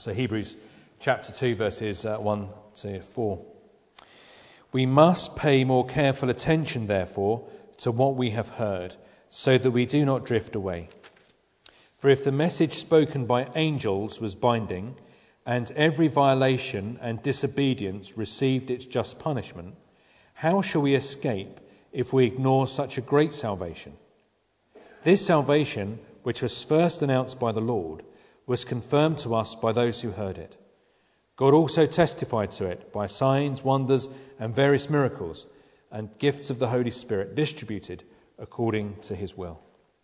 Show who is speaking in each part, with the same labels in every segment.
Speaker 1: So Hebrews chapter 2, verses 1 to 4. We must pay more careful attention, therefore, to what we have heard, so that we do not drift away. For if the message spoken by angels was binding, and every violation and disobedience received its just punishment, how shall we escape if we ignore such a great salvation? This salvation, which was first announced by the Lord, was confirmed to us by those who heard it. God also testified to it by signs, wonders, and various miracles, and gifts of the Holy Spirit distributed according to his will.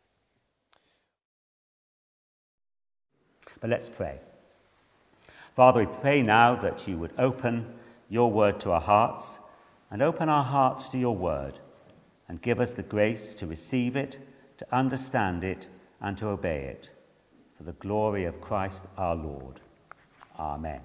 Speaker 2: But let's pray. Father, we pray now that you would open your word to our hearts and open our hearts to your word and give us the grace to receive it, to understand it, and to obey it. For the glory of Christ our Lord. Amen.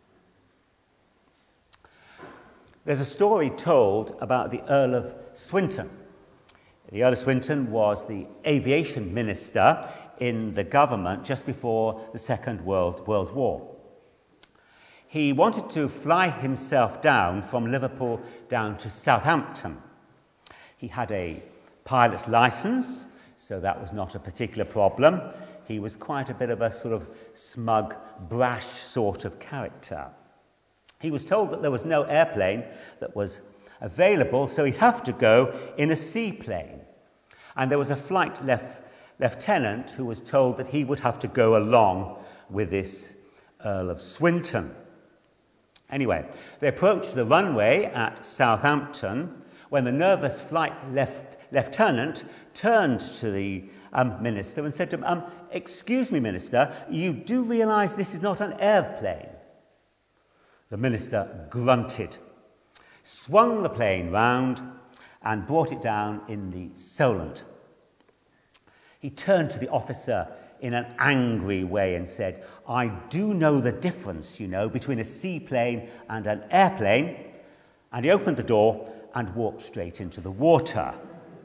Speaker 2: There's a story told about the Earl of Swinton. The Earl of Swinton was the aviation minister in the government just before the Second World War. He wanted to fly himself down from Liverpool down to Southampton. He had a pilot's license, so that was not a particular problem. He was quite a bit of a sort of smug, brash sort of character. He was told that there was no airplane that was available, so he'd have to go in a seaplane. And there was a flight lieutenant who was told that he would have to go along with this Earl of Swinton. Anyway, they approached the runway at Southampton when the nervous flight lieutenant turned to the minister and said to him, "Excuse me, minister, you do realise this is not an airplane?" The minister grunted, swung the plane round and brought it down in the Solent. He turned to the officer in an angry way and said, "I do know the difference, between a seaplane and an airplane." And he opened the door and walked straight into the water.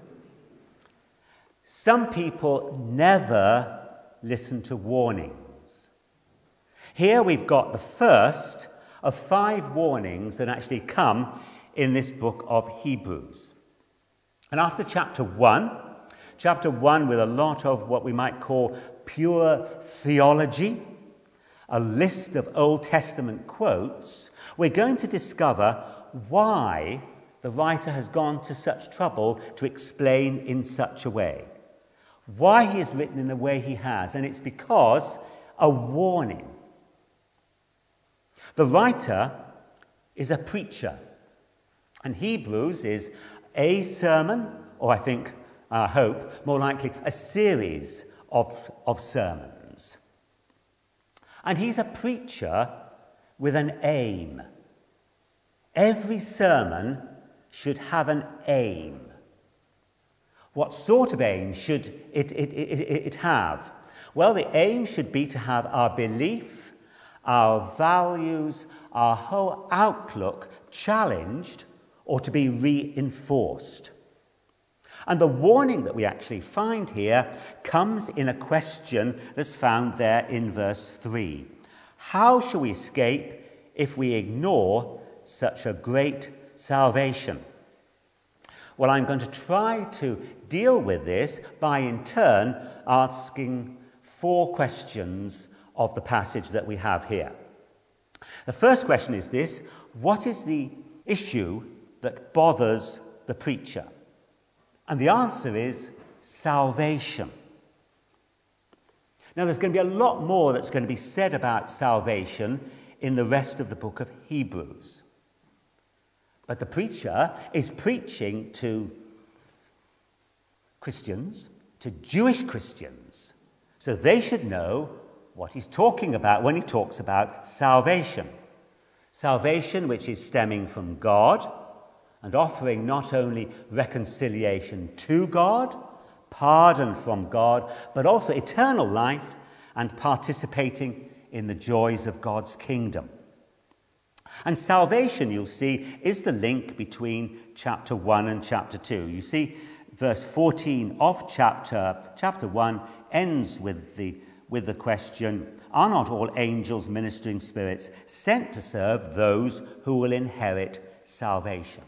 Speaker 2: Some people never listen to warnings. Here we've got the first of 5 warnings that actually come in this book of Hebrews. And after chapter 1 with a lot of what we might call pure theology, a list of Old Testament quotes, we're going to discover why the writer has gone to such trouble to explain in such a way. Why he has written in the way he has, and it's because a warning. The writer is a preacher, and Hebrews is a sermon, or I hope, more likely a series of sermons. And he's a preacher with an aim. Every sermon should have an aim. What sort of aim should it have? Well, the aim should be to have our belief, our values, our whole outlook challenged or to be reinforced. And the warning that we actually find here comes in a question that's found there in verse 3. How shall we escape if we ignore such a great salvation? Well, I'm going to try to deal with this by in turn asking 4 questions of the passage that we have here. The first question is this: what is the issue that bothers the preacher? And the answer is salvation. Now, there's going to be a lot more that's going to be said about salvation in the rest of the book of Hebrews. But the preacher is preaching to Christians, to Jewish Christians, so they should know what he's talking about when he talks about salvation. Salvation which is stemming from God and offering not only reconciliation to God, pardon from God, but also eternal life and participating in the joys of God's kingdom. And salvation, you'll see, is the link between chapter 1 and chapter 2. You see, verse 14 of chapter 1 ends with the question, are not all angels ministering spirits sent to serve those who will inherit salvation?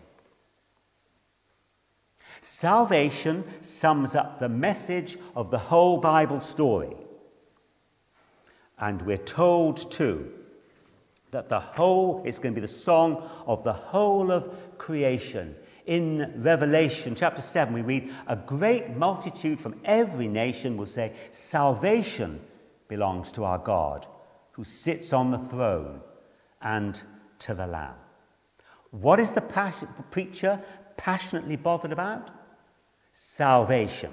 Speaker 2: Salvation sums up the message of the whole Bible story. And we're told too that it's going to be the song of the whole of creation. In Revelation chapter 7, we read, a great multitude from every nation will say, salvation belongs to our God, who sits on the throne, and to the Lamb. What is the preacher passionately bothered about? Salvation.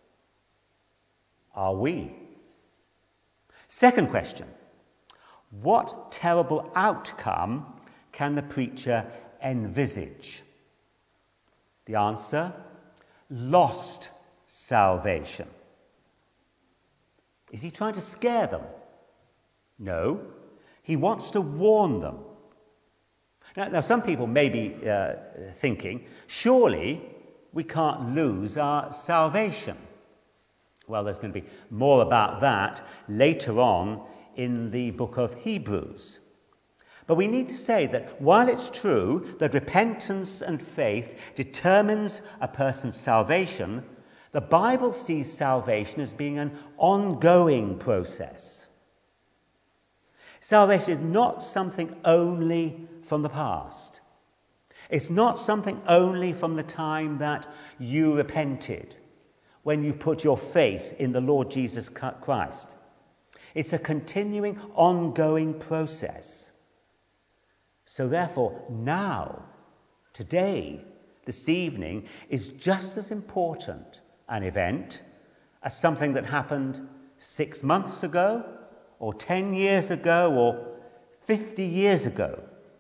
Speaker 2: Are we? Second question, what terrible outcome can the preacher envisage? The answer, lost salvation. Is he trying to scare them? No, he wants to warn them. Now some people may be thinking, surely we can't lose our salvation. Well, there's going to be more about that later on in the book of Hebrews. But we need to say that while it's true that repentance and faith determines a person's salvation, the Bible sees salvation as being an ongoing process. Salvation is not something only from the past. It's not something only from the time that you repented, when you put your faith in the Lord Jesus Christ. It's a continuing, ongoing process. So therefore, now, today, this evening, is just as important an event as something that happened 6 months ago, or 10 years ago, or 50 years ago.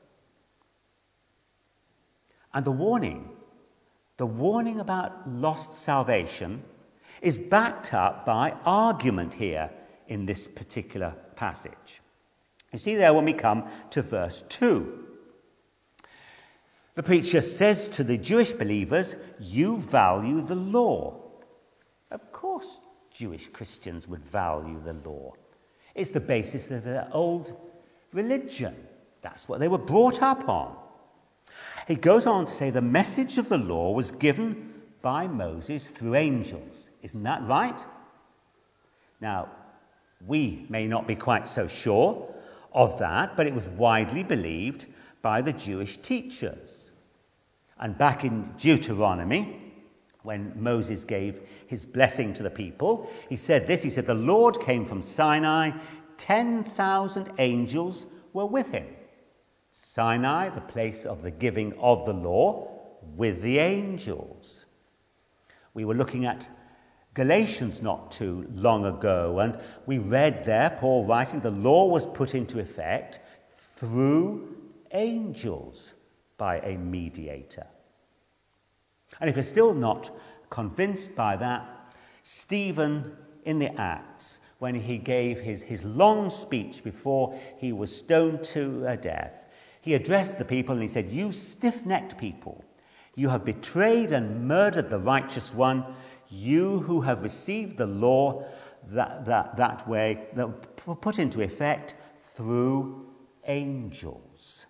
Speaker 2: And the warning about lost salvation is backed up by argument here in this particular passage. You see there when we come to verse 2. The preacher says to the Jewish believers, you value the law. Of course, Jewish Christians would value the law. It's the basis of their old religion. That's what they were brought up on. He goes on to say the message of the law was given by Moses through angels. Isn't that right? Now, we may not be quite so sure of that, but it was widely believed by the Jewish teachers. And back in Deuteronomy, when Moses gave his blessing to the people, he said this, he said, the Lord came from Sinai, 10,000 angels were with him. Sinai, the place of the giving of the law, with the angels. We were looking at Galatians not too long ago, and we read there, Paul writing, the law was put into effect through angels by a mediator. And if you're still not convinced by that, Stephen in the Acts, when he gave his long speech before he was stoned to death, he addressed the people and he said, you stiff-necked people, you have betrayed and murdered the righteous one, you who have received the law that way, that were put into effect through angels.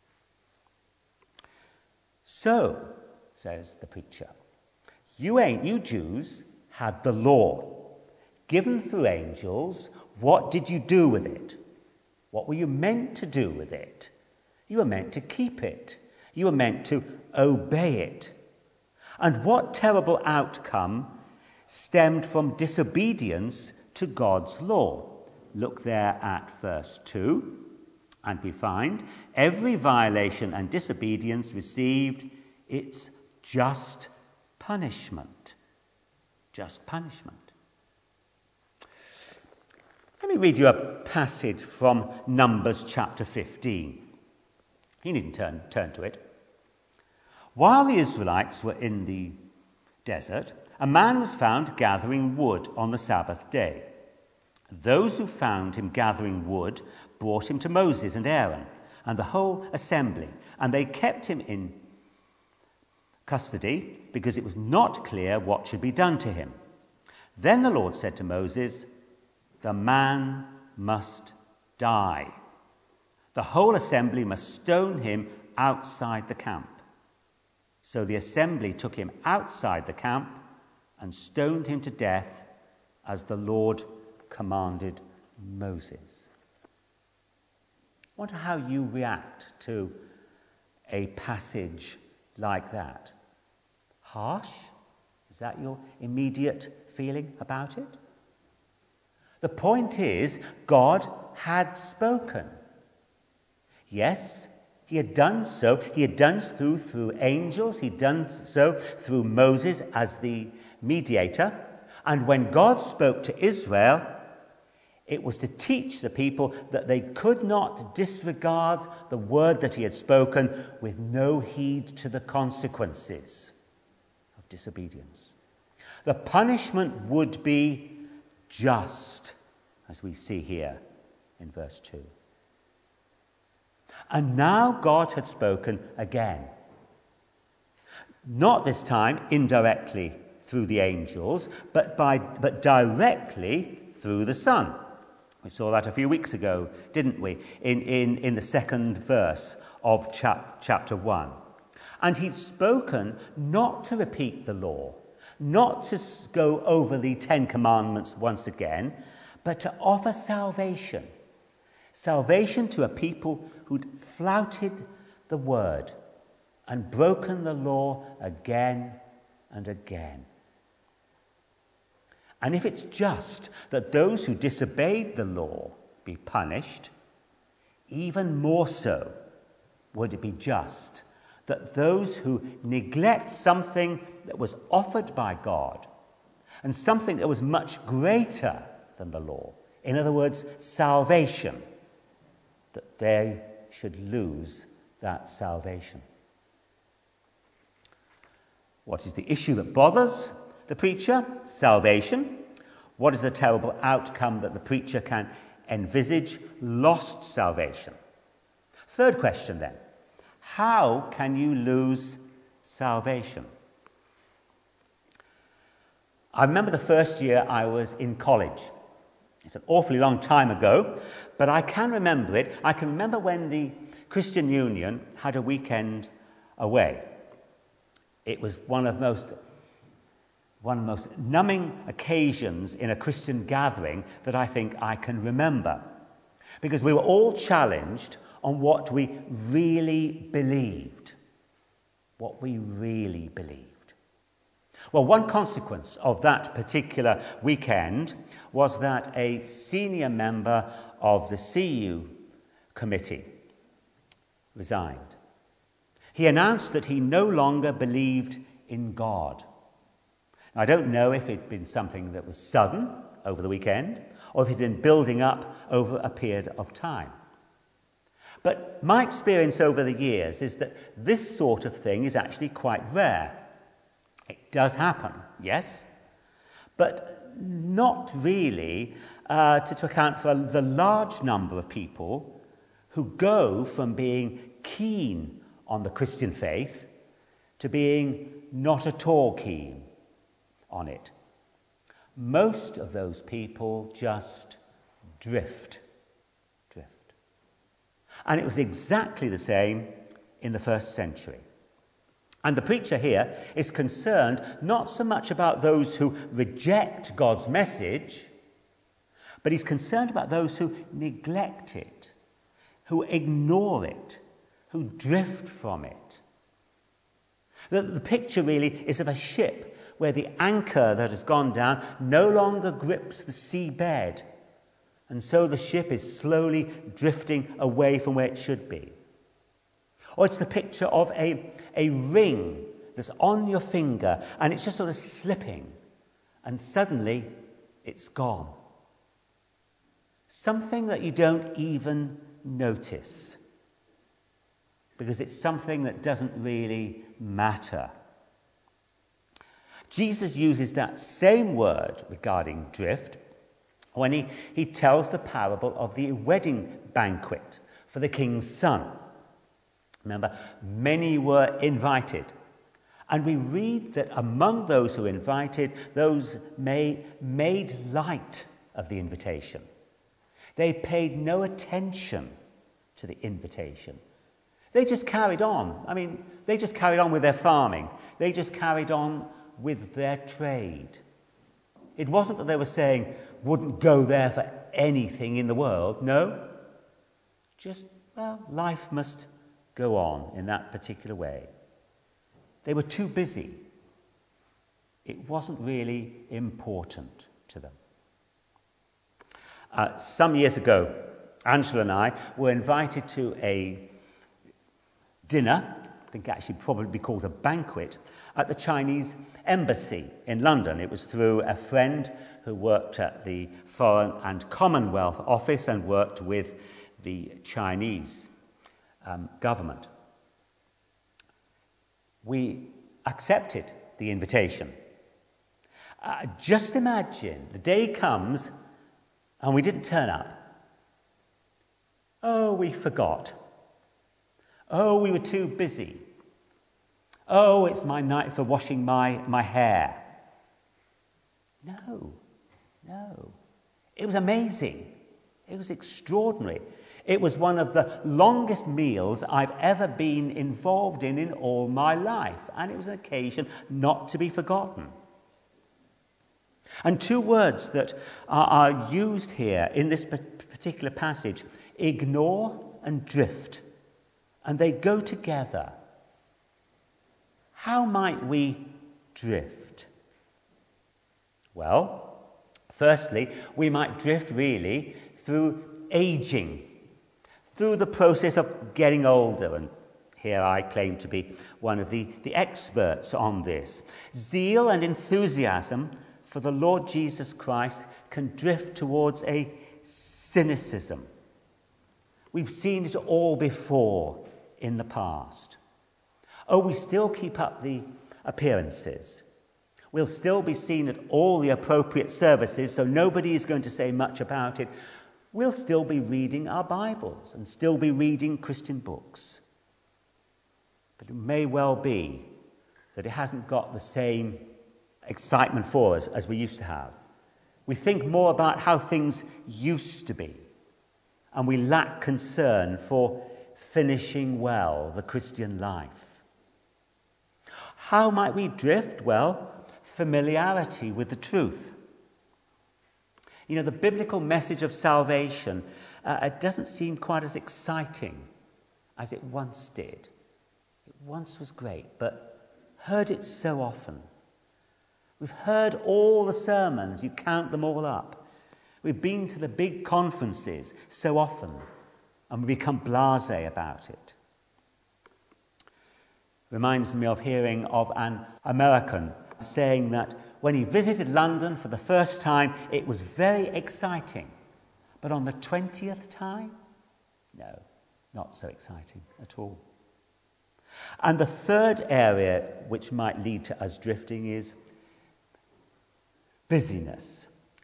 Speaker 2: So, says the preacher, you Jews had the law given through angels. What did you do with it? What were you meant to do with it? You were meant to keep it. You were meant to obey it. And what terrible outcome stemmed from disobedience to God's law? Look there at verse 2, and we find every violation and disobedience received its just punishment. Just punishment. Let me read you a passage from Numbers chapter 15. You needn't turn to it. While the Israelites were in the desert, a man was found gathering wood on the Sabbath day. Those who found him gathering wood brought him to Moses and Aaron and the whole assembly, and they kept him in custody because it was not clear what should be done to him. Then the Lord said to Moses, "The man must die. The whole assembly must stone him outside the camp. So the assembly took him outside the camp and stoned him to death as the Lord commanded Moses. I wonder how you react to a passage like that. Harsh? Is that your immediate feeling about it? The point is, God had spoken. Yes, he had done so. He had done so through angels. He had done so through Moses as the mediator. And when God spoke to Israel, it was to teach the people that they could not disregard the word that he had spoken with no heed to the consequences of disobedience. The punishment would be just, as we see here in verse 2. And now God had spoken again. Not this time indirectly through the angels, but directly through the Son. We saw that a few weeks ago, didn't we, in the second verse of chapter 1. And he'd spoken not to repeat the law, not to go over the Ten Commandments once again, but to offer salvation. Salvation to a people who'd flouted the word and broken the law again and again. And if it's just that those who disobeyed the law be punished, even more so would it be just that those who neglect something that was offered by God and something that was much greater than the law, in other words, salvation, that they should lose that salvation. What is the issue that bothers the preacher? Salvation. What is the terrible outcome that the preacher can envisage? Lost salvation. Third question then. How can you lose salvation? I remember the first year I was in college. It's an awfully long time ago, but I can remember it. I can remember when the Christian Union had a weekend away. It was one of the most numbing occasions in a Christian gathering that I think I can remember. Because we were all challenged on what we really believed. What we really believed. Well, one consequence of that particular weekend was that a senior member of the CU committee resigned. He announced that he no longer believed in God. I don't know if it had been something that was sudden over the weekend or if it had been building up over a period of time. But my experience over the years is that this sort of thing is actually quite rare. It does happen, yes, but not really to account for the large number of people who go from being keen on the Christian faith to being not at all keen on it. Most of those people just drift. And it was exactly the same in the first century. And the preacher here is concerned not so much about those who reject God's message, but he's concerned about those who neglect it, who ignore it, who drift from it. The picture really is of a ship where the anchor that has gone down no longer grips the seabed, and so the ship is slowly drifting away from where it should be. Or it's the picture of a ring that's on your finger and it's just sort of slipping and suddenly it's gone. Something that you don't even notice because it's something that doesn't really matter. Jesus uses that same word regarding drift when he tells the parable of the wedding banquet for the king's son. Remember, many were invited. And we read that among those who were invited, those made light of the invitation. They paid no attention to the invitation. They just carried on. They just carried on with their farming. They just carried on with their trade. It wasn't that they were saying, wouldn't go there for anything in the world. No. Just, life must go on in that particular way. They were too busy. It wasn't really important to them. Some years ago, Angela and I were invited to a dinner, I think actually probably called a banquet, at the Chinese Embassy in London. It was through a friend who worked at the Foreign and Commonwealth Office and worked with the Chinese government. We accepted the invitation. Just imagine the day comes and we didn't turn up. Oh, we forgot. Oh, we were too busy. Oh, it's my night for washing my hair. No. It was amazing. It was extraordinary. It was one of the longest meals I've ever been involved in all my life, and it was an occasion not to be forgotten. And two words that are used here in this particular passage, ignore and drift, and they go together. How might we drift? Well, firstly, we might drift really through aging, through the process of getting older, and here I claim to be one of the experts on this. Zeal and enthusiasm for the Lord Jesus Christ can drift towards a cynicism. We've seen it all before in the past. Oh, we still keep up the appearances. We'll still be seen at all the appropriate services, so nobody is going to say much about it. We'll still be reading our Bibles and still be reading Christian books. But it may well be that it hasn't got the same excitement for us as we used to have. We think more about how things used to be, and we lack concern for finishing well the Christian life. How might we drift? Well, familiarity with the truth. The biblical message of salvation it doesn't seem quite as exciting as it once did. It once was great, but heard it so often. We've heard all the sermons, you count them all up. We've been to the big conferences so often, and we become blasé about it. Reminds me of hearing of an American saying that when he visited London for the first time, it was very exciting. But on the 20th time, no, not so exciting at all. And the third area which might lead to us drifting is busyness.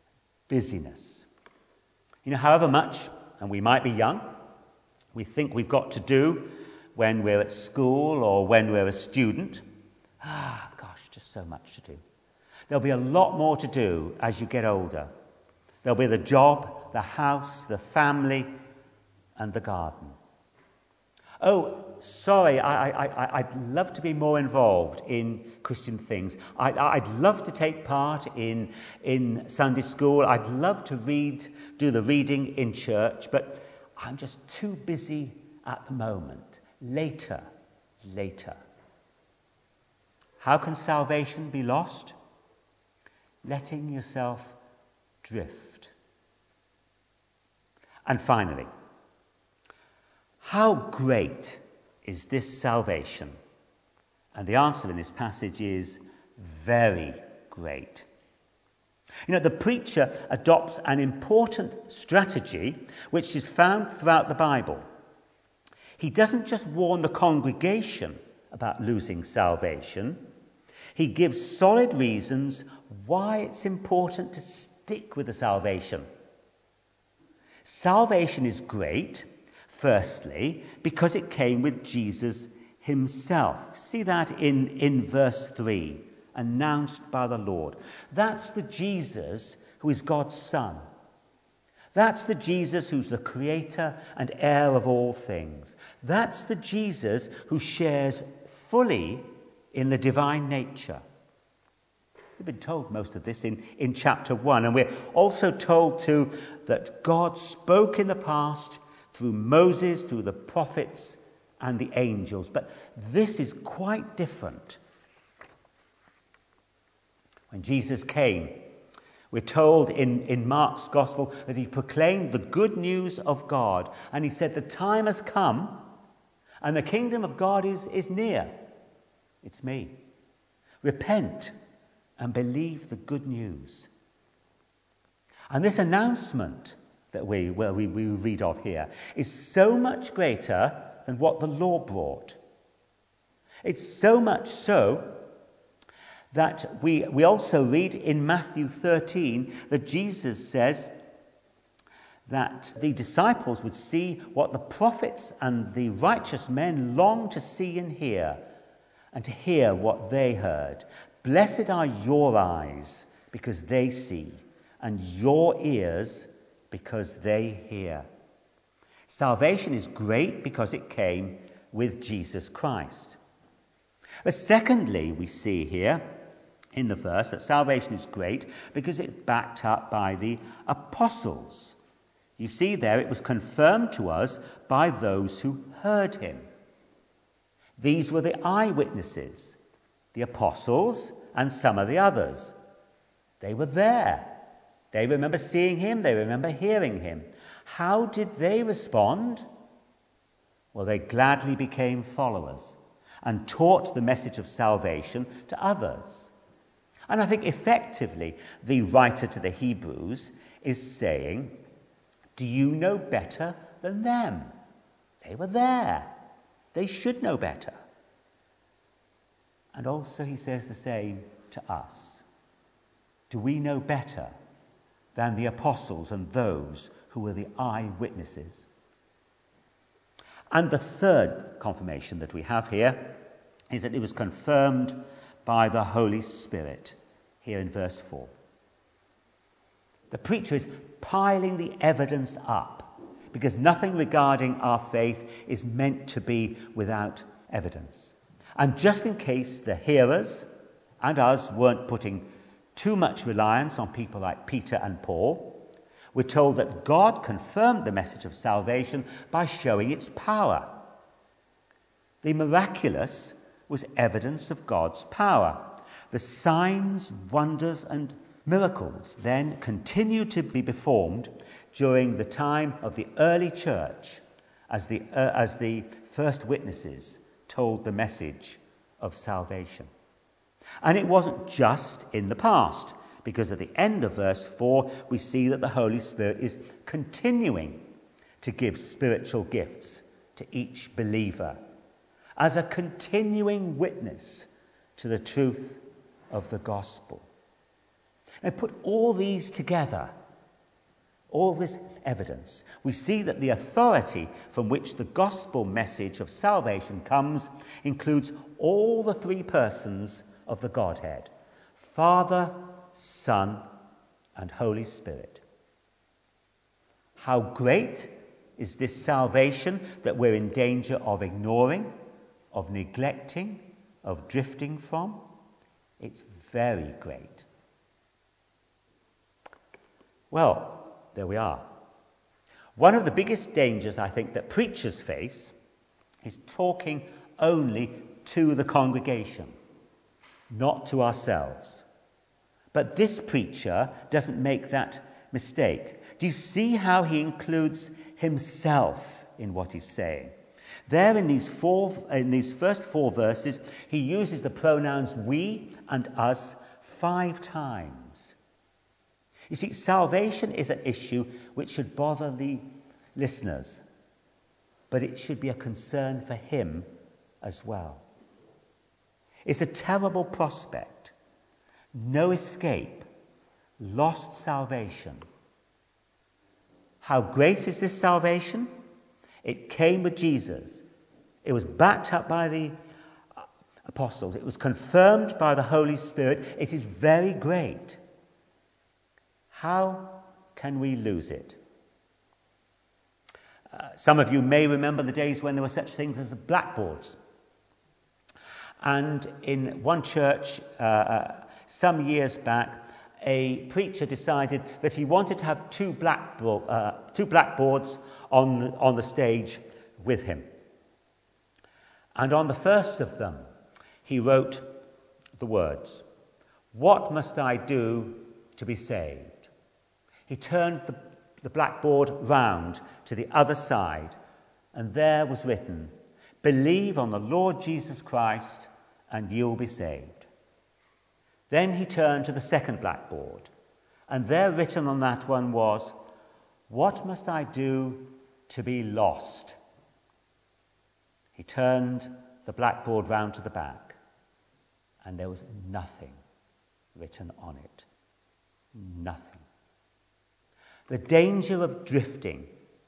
Speaker 2: However much, and we might be young, we think we've got to do when we're at school or when we're a student. Just so much to do. There'll be a lot more to do as you get older. There'll be the job, the house, the family, and the garden. Oh, sorry, I'd love to be more involved in Christian things. I'd love to take part in Sunday school. I'd love to do the reading in church, but I'm just too busy at the moment. Later. How can salvation be lost? Letting yourself drift. And finally, how great is this salvation? And the answer in this passage is very great. The preacher adopts an important strategy which is found throughout the Bible. He doesn't just warn the congregation about losing salvation. He gives solid reasons why it's important to stick with the salvation. Salvation is great, firstly, because it came with Jesus himself. See that in verse 3, announced by the Lord. That's the Jesus who is God's Son. That's the Jesus who's the creator and heir of all things. That's the Jesus who shares fully in the divine nature. We've been told most of this in chapter 1, and we're also told too that God spoke in the past through Moses, through the prophets and the angels. But this is quite different. When Jesus came, we're told in Mark's Gospel that he proclaimed the good news of God. And he said, the time has come and the kingdom of God is near. It's me. Repent and believe the good news. And this announcement that we read of here is so much greater than what the law brought. It's so much so that we also read in Matthew 13 that Jesus says that the disciples would see what the prophets and the righteous men longed to see and hear, and to hear what they heard. Blessed are your eyes, because they see, and your ears, because they hear. Salvation is great because it came with Jesus Christ. But secondly, we see here in the verse that salvation is great because it's backed up by the apostles. You see there, it was confirmed to us by those who heard him. These were the eyewitnesses, the apostles and some of the others. They were there. They remember seeing him. They remember hearing him. How did they respond? Well, they gladly became followers and taught the message of salvation to others. And I think effectively the writer to the Hebrews is saying, do you know better than them? They were there. They should know better. And also he says the same to us. Do we know better than the apostles and those who were the eyewitnesses? And the third confirmation that we have here is that it was confirmed by the Holy Spirit, here in verse 4. The preacher is piling the evidence up, because nothing regarding our faith is meant to be without evidence. And just in case the hearers and us weren't putting too much reliance on people like Peter and Paul, we're told that God confirmed the message of salvation by showing its power. The miraculous was evidence of God's power. The signs, wonders, and miracles then continued to be performed during the time of the early church as the first witnesses told the message of salvation. And it wasn't just in the past, because at the end of verse 4 we see that the Holy Spirit is continuing to give spiritual gifts to each believer as a continuing witness to the truth of the gospel. Now put all these together, all this evidence, we see that the authority from which the gospel message of salvation comes includes all the three persons of the Godhead: Father, Son, and Holy Spirit. How great is this salvation that we're in danger of ignoring, of neglecting, of drifting from? It's very great. Well, there we are. One of the biggest dangers, I think, that preachers face is talking only to the congregation, not to ourselves. But this preacher doesn't make that mistake. Do you see how he includes himself in what he's saying? There in these first 4 verses, he uses the pronouns we and us 5 times. You see, salvation is an issue which should bother the listeners, but it should be a concern for him as well. It's a terrible prospect. No escape. Lost salvation. How great is this salvation? It came with Jesus. It was backed up by the apostles. It was confirmed by the Holy Spirit. It is very great. How can we lose it? Some of you may remember the days when there were such things as blackboards. And in one church some years back, a preacher decided that he wanted to have two blackboards on the stage with him. And on the first of them, he wrote the words, "What must I do to be saved?" He turned the blackboard round to the other side, and there was written, "Believe on the Lord Jesus Christ, and you'll be saved." Then he turned to the second blackboard, and there written on that one was, "What must I do to be lost?" He turned the blackboard round to the back, and there was nothing written on it. Nothing. The danger of drifting,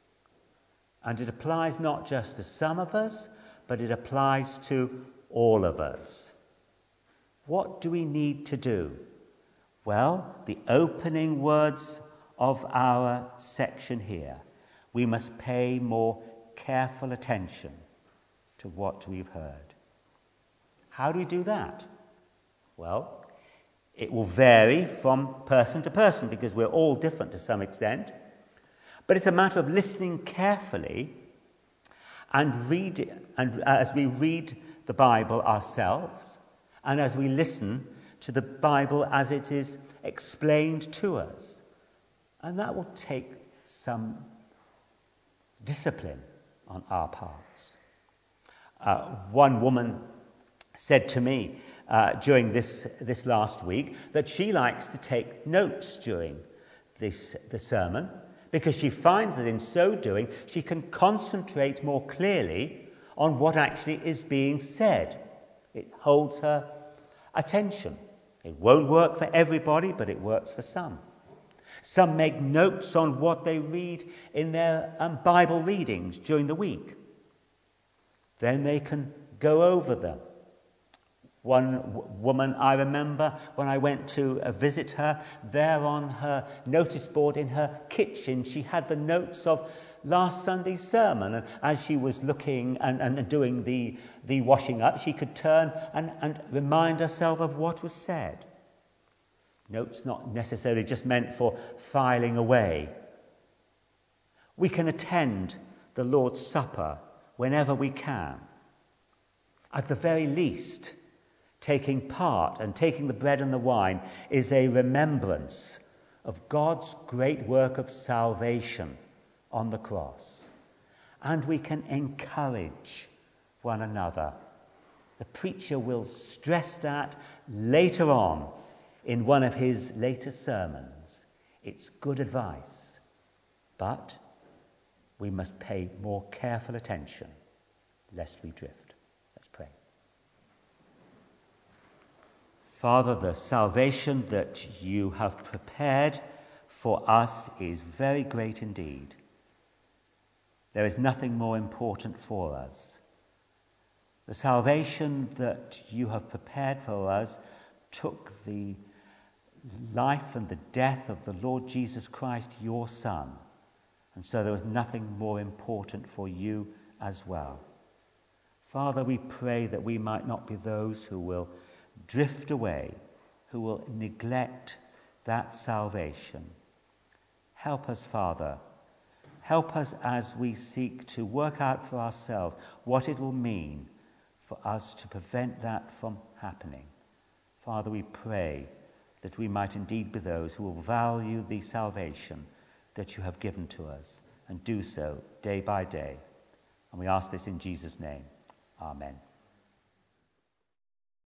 Speaker 2: and it applies not just to some of us, but it applies to all of us. What do we need to do? Well, the opening words of our section here, we must pay more careful attention to what we've heard. How do we do that? Well, it will vary from person to person because we're all different to some extent. But it's a matter of listening carefully and as we read the Bible ourselves and as we listen to the Bible as it is explained to us. And that will take some discipline on our parts. One woman said to me during this last week that she likes to take notes during the sermon because she finds that in so doing she can concentrate more clearly on what actually is being said. It holds her attention. It won't work for everybody, but it works for some. Some make notes on what they read in their Bible readings during the week. Then they can go over them. One woman I remember when I went to visit her, there on her notice board in her kitchen, she had the notes of last Sunday's sermon. And as she was looking and doing the washing up, she could turn and remind herself of what was said. Notes not necessarily just meant for filing away. We can attend the Lord's Supper whenever we can. At the very least, taking part and taking the bread and the wine is a remembrance of God's great work of salvation on the cross. And we can encourage one another. The preacher will stress that later on in one of his later sermons. It's good advice, but we must pay more careful attention lest we drift. Let's pray. Father, the salvation that you have prepared for us is very great indeed. There is nothing more important for us. The salvation that you have prepared for us took the life and the death of the Lord Jesus Christ, your Son. And so there was nothing more important for you as well. Father, we pray that we might not be those who will drift away, who will neglect that salvation. Help us, Father. Help us as we seek to work out for ourselves what it will mean for us to prevent that from happening. Father, we pray that we might indeed be those who will value the salvation that you have given to us and do so day by day. And we ask this in Jesus' name. Amen.